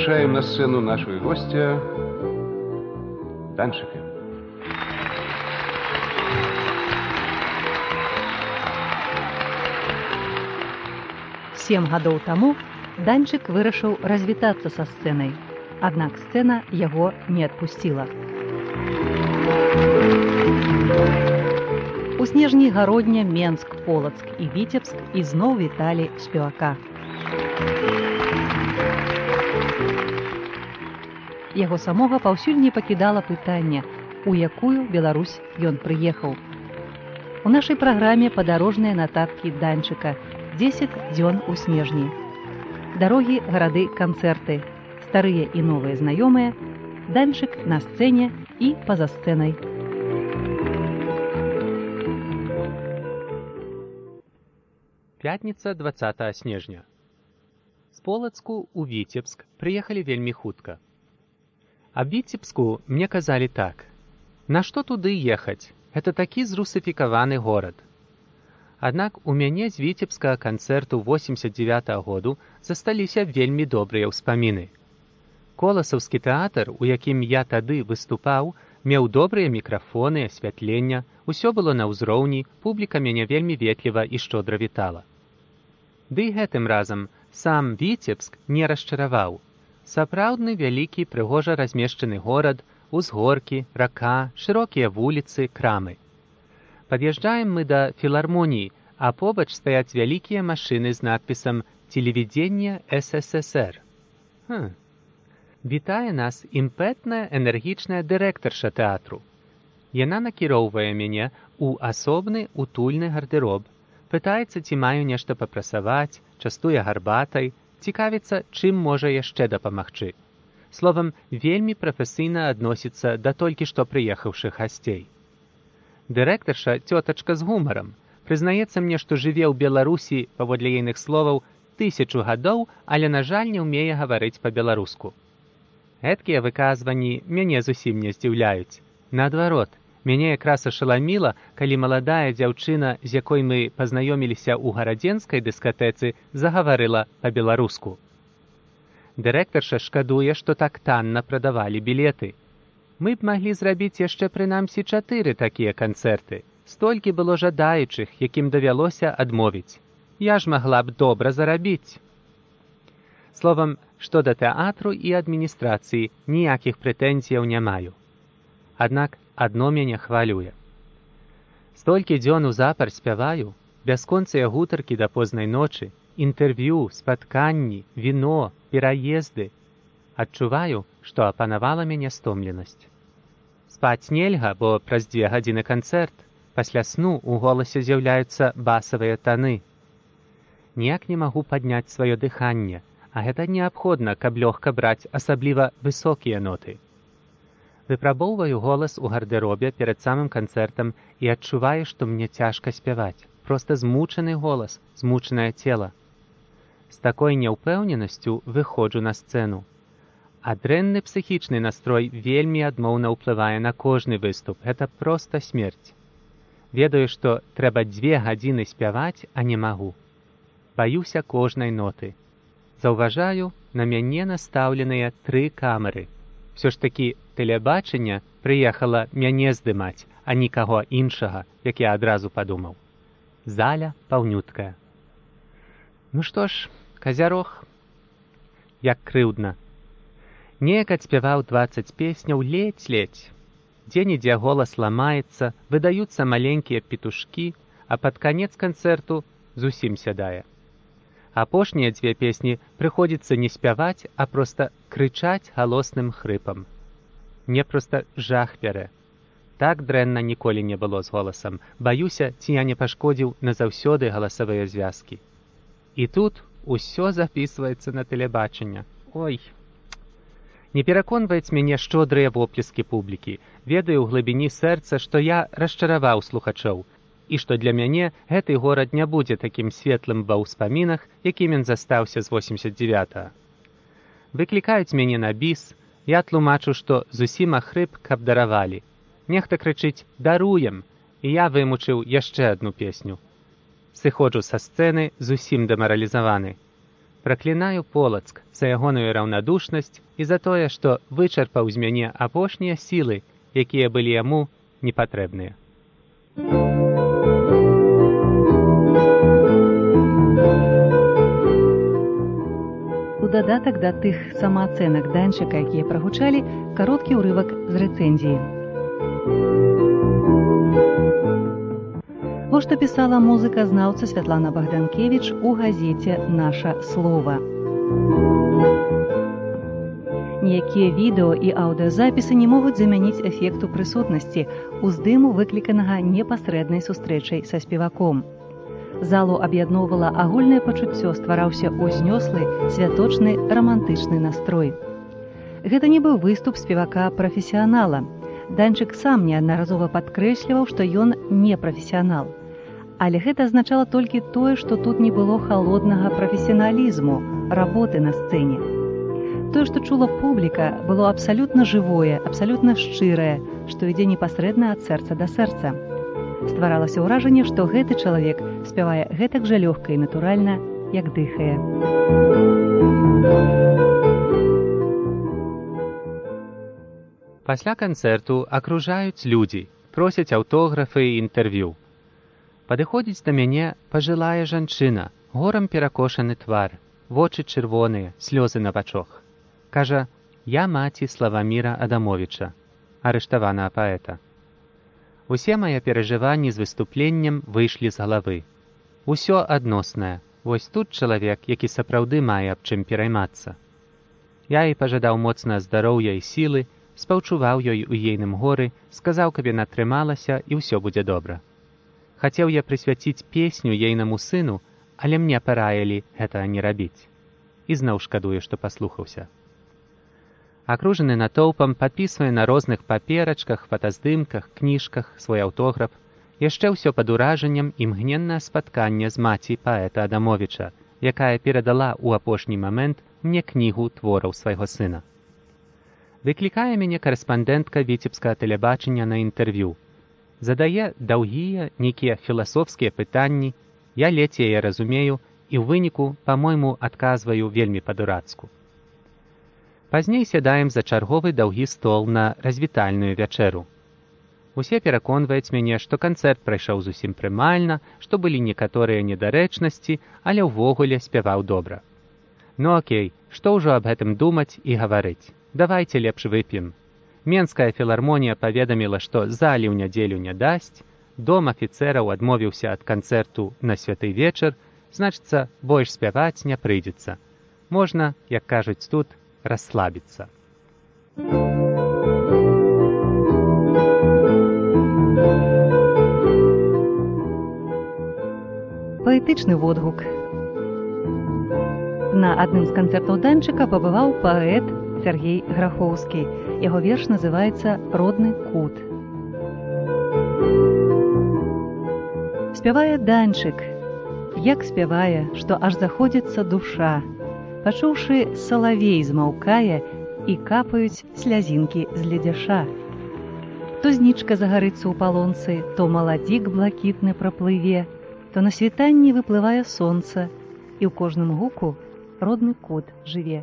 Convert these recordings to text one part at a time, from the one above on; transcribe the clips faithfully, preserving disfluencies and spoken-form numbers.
приглашаем на сцену нашего гостя Данчика. Сем гадоў таму Данчык вырашыў развітацца са сцэнай, аднак сцэна яго не адпусціла. У снежні гародня Менск, Полацк і Віцебск ізноў віталі спевака. Яго самога паўсюль не пакідала пытання, у якую Беларусь ён прыехаў. У нашай праграме падарожныя нататкі Данчыка «дзесяць дзён у снежні». Дарогі, гарады, канцэрты, старыя і новыя знаёмыя, Данчык на сцэне і па-за сцэнай. Пятніца дваццатага снежня. З Полацку ў Віцебск прыехалі вельмі хутка. Аб Віцебску мне казалі так: на што туды ехаць? Гэта такі зрусыфікаваны горад. Аднак у мяне з віцебскага канцэрту восемьдесят девятага году засталіся вельмі добрыя ўспаміны. Коласаўскі тэатр, у якім я тады выступаў, меў добрыя мікрафоны, асвятлення, усё было на ўзроўні, публіка мяне вельмі ветліва і шчодра вітала. Ды гэтым разам сам Віцебск не расчараваў. Сапраўдны вялікі прыгожа размешчаны горад, узгоркі, рака, шырокія вуліцы, крамы. Пад'язджаем мы да філармоніі, а побач стаяць вялікія машыны з надпісам «Телевидение эс эс эс эр». Хм. Вітае нас імпэтная, энергічная дырэктарша тэатру. Яна накіроўвае мяне ў асобны утульны гардэроб, пытаецца, ці маю нешта папрасаваць, частуе гарбатай, цікавіцца, чым можа яшчэ дапамагчы. Словам, вельмі прафесійна адносіцца да толькі што прыехаўшых гасцей. Дырэктарша, цётачка з гумарам, прызнаецца мне, што жыве ў Беларусі, паводле ейных словаў, тысячу гадоў, але, на жаль, не ўмее гаварыць па-беларуску. Гэткія выказванні мяне зусім не здзіўляюць. Наадварот, мяне якраз ашаламіла, калі маладая дзяўчына, з якой мы пазнаёміліся ў гарадзенскай дыскатэцы, загаварыла па-беларуску. Дырэктарша шкадуе, што так танна прадавалі білеты. Мы б маглі зрабіць яшчэ прынамсі чатыры такія канцэрты. Столькі было жадаючых, якім давялося адмовіць. Я ж магла б добра зарабіць. Словам, што да тэатру і адміністрацыі ніякіх прэтэнзіяў не маю. Аднак адно мяне хвалюе. Столькі дзён узапар спяваю, бясконцыя гутаркі да познай ночы, інтэрв'ю, спатканні, віно, пераезды. Адчуваю, што апанавала мяне стомленасць. Спаць нельга, бо праз дзве гадзіны канцэрт. Пасля сну ў голасе з'яўляюцца басавыя таны. Ніяк не магу падняць сваё дыханне, а гэта неабходна, каб лёгка браць асабліва высокія ноты. Выпрабоўваю голас у гардэробе перад самым канцэртам і адчуваю, што мне цяжка спяваць. Проста змучаны голас, змучанае цела. З такой няўпэўненасцю выходжу на сцэну. А дрэнны псіхічны настрой вельмі адмоўна ўплывае на кожны выступ. Гэта проста смерць. Ведаю, што трэба дзве гадзіны спяваць, а не магу. Баюся кожнай ноты. Заўважаю, на мяне настаўленыя тры камеры. Всё ж такі тэлебачанне прыехала мяне здымаць, а нікаго іншага, як я адразу падумаў. Заля паўнюткая. Ну што ж, казярох. Як крыўдна. Неяк адспяваў дваццаць песняў ледзь-ледзь. Дзе-нідзе голас ламаецца, выдаюцца маленькія петушкі, а пад канец канцэрту зусім сядае. Апошнія дзве песні прыходзіцца не спяваць, а проста крычаць галосным хрыпам. Мне проста жах бярэ. Так дрэнна ніколі не было з голасам. Баюся, ці я не пашкодзіў назаўсёды галасавыя звязкі. І тут усё запісваецца на тэлебачанне. Ой! Не пераконваюць мяне шчодрыя воплескі публікі. Ведаю ў глыбіні сэрца, што я расчараваў слухачоў, і што для мяне гэты горад не будзе такім светлым ва ўспамінах, якім ён застаўся з восемьдесят девятага. Выклікаюць мяне на біс, я тлумачу, што зусім ахрып, каб даравалі. Нехта крычыць «даруем», і я вымучыў яшчэ адну песню. Сыходжу са сцэны зусім дэмаралізаваны. Праклінаю Полацк за ягоную раўнадушнасць і за тое, што вычарпаў з мяне апошнія сілы, якія былі яму непатрэбныя. У дадатак да тых самаацэнак Данчыка, якія прагучалі, кароткі ўрывак з рэцэнзіі. Вось што пісала музыка-знаўца Святлана Богданкевіч у газеце «Наша слова». Ніякія відэо і аўдыёзапісы не могуць замяніць эфекту прысутнасці, уздыму, выкліканага непасрэднай сустрэчай са спеваком. Залу аб'ядноўвала агульнае пачуццё, ствараўся узнёслы, святочны, рамантычны настрой. Гэта не быў выступ спевака-прафесіянала. Данчык сам неаднаразова падкрэсліваў, што ён не прафесіянал. Але гэта азначала толькі тое, што тут не было халоднага прафесіяналізму, работы на сцэне. Тое, што чула публіка, было абсалютна жывое, абсалютна шчырае, што ідзе непасрэдна ад сэрца да сэрца. Стваралася ўражанне, што гэты чалавек спявае гэтак жа лёгка і натуральна, як дыхае. Пасля канцэрту акружаюць людзі, просяць аўтографы і інтэрв'ю. Падыходзіць да мяне пажылая жанчына, горам перакошаны твар, вочы чырвоныя, слёзы на вачах. Кажа, я маці Славаміра Адамовіча, арыштаванага паэта. Усе мае перажыванні з выступленнем выйшлі з галавы. Усё адноснае, вось тут чалавек, які сапраўды мае аб чым пераймацца. Я і пажадаў моцна здароўя і сілы, спаўчуваў ёй у ейным горы, сказаў, каб яна трымалася і ўсё будзе добра. Хацеў я прысвяціць песню ейнаму сыну, але мне параілі гэтага не рабіць. І зноў шкадую, што паслухаўся. Акружаны натоўпам, падпісвае на розных паперачках, фотаздымках, кніжках свой аўтограф, яшчэ ўсё пад уражаннем імгненнае спатканне з маці паэта Адамовіча, якая перадала ў апошні момент мне кнігу твораў свайго сына. Выклікае мяне карэспандэнтка віцебскага тэлебачання на інтэрв'ю. Задае даўгія, нейкія філасофскія пытанні, я ледзь яе разумею і ў выніку, па-мойму, адказваю вельмі па-дурацку. Пазней сядаем за чарговы даўгі стол на развітальную вячэру. Усе пераконваюць мяне, што канцэрт прайшоў зусім прымальна, што былі некаторыя недарэчнасці, але ўвогуле спяваў добра. Ну окей, што ўжо аб гэтым думаць і гаварыць? Давайце лепш вып'ем. Менская філармонія паведаміла, што залі ў нядзелю не дасць, дом афіцэраў адмовіўся ад канцэрту на святы вечар, значыцца, больш спяваць не прыйдзецца. Можна, як кажуць тут, расслабіцца. Паэтычны водгук. На адным з канцэртаў Данчыка пабываў паэт Сергей Грахоўскі. Яго верш называецца «Родны кут». Спявае Данчык, як спявае, што аж заходзіцца душа. Пачуўшы, салавей змаўкае і капаюць слязінкі з ледзяша. То знічка загарыцца ў палонцы, то маладзік блакітны праплыве, то на світанні выплывае сонца, і ў кожным гуку родны кут жыве.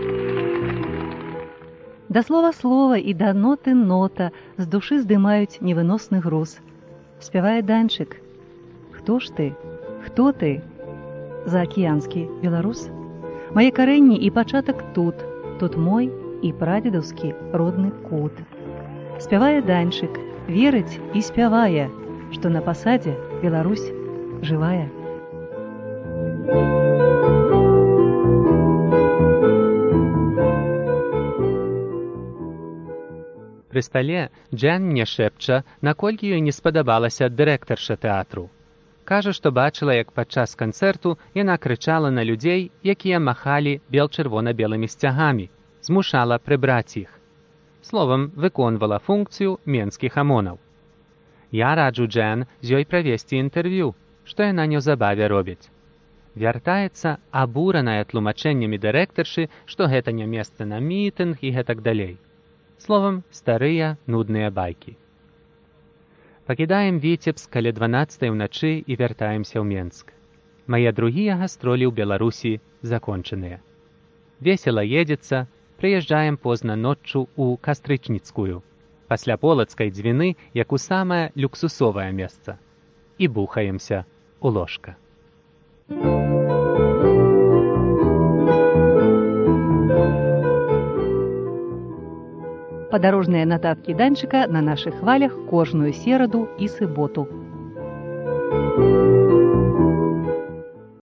Да слова слова і да ноты нота з душы здымаюць невыносны груз. Спявае Данчык. Хто ж ты? Хто ты? Заакіянскі беларус? Мае карэнні і пачатак тут, тут мой і прадзедаўскі родны кут. Спявае Данчык, верыць і спявае, што на пасадзе Беларусь жывая. Пры стале Джэн мне шэпча, наколькі ёй не спадабалася дырэктарша тэатру. Кажа, што бачыла, як падчас канцэрту яна крычала на людзей, якія махалі бел-чырвона-белымі сцягамі, змушала прыбраць іх. Словам, выконвала функцыю менскіх амонаў. Я раджу Джэн з ёй правесці інтэрв'ю, што яна неўзабаве робіць. Вяртаецца абураная тлумачэннямі дырэктаршы, што гэта не месца на мітынг і гэтак далей. Словам, старыя, нудныя байкі. Пакідаем Віцебск каля дванаццатай уначы і вяртаемся ў Менск. Мои другие гастроли в Беларуси законченные. Весело едется, приезжаем поздно ночью у Кастрычніцкую, пасля Полацкай дзвіны, як у самае люксусовае месца. І бухаемся у ложка. Падарожныя нататкі Данчыка на нашых хвалях кожную сераду і суботу.